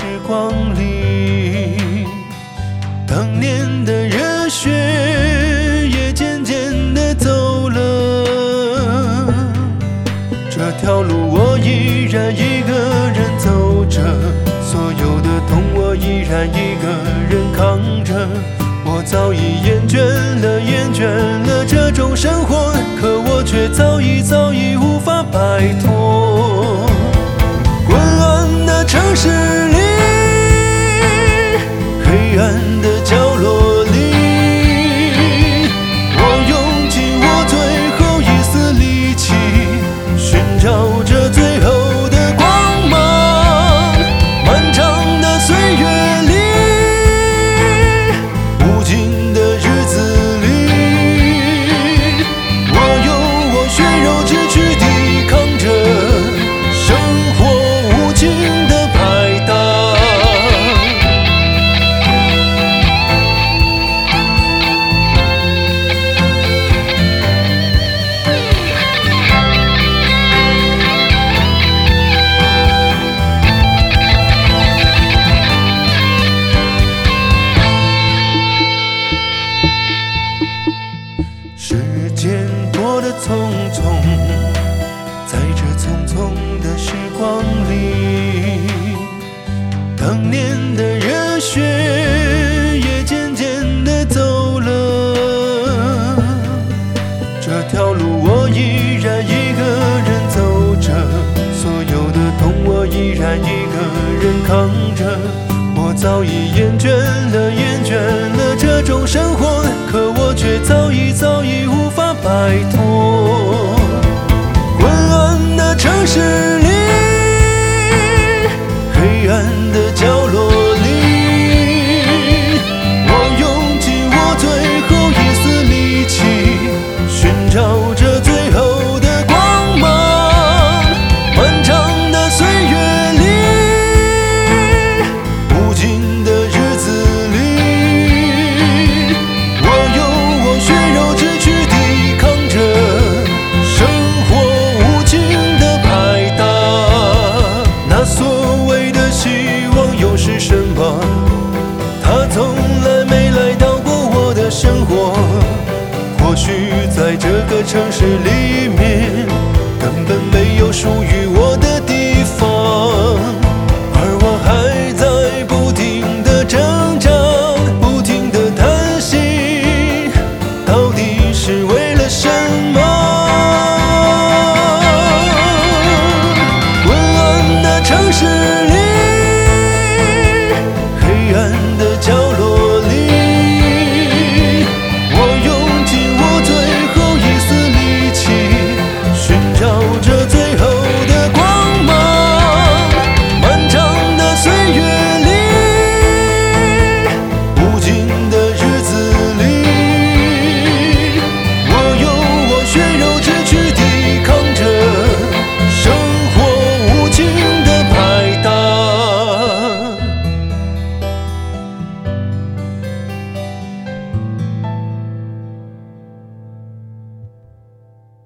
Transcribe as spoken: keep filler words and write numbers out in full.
时光里，当年的热血也渐渐地走了。这条路我依然一个人走着，所有的痛我依然一个人扛着。我早已厌倦了，厌倦了这种生活，可我却早已早已无法摆脱。昏暗的城市里，黑暗的角落里，我用尽我最后一丝力气，寻找着最后的光芒。漫长的岁月里，无尽的日子里，我用我血肉之躯抵抗着生活无情的拍打。时间过得匆匆，在这匆匆的时光里，当年的热血也渐渐地走了。这条路我依然一个人走着，所有的痛我依然一个人扛着。我早已厌倦了，厌倦了这种生活，可我却早已早已无法摆脱。昏暗的城市里，黑暗的角落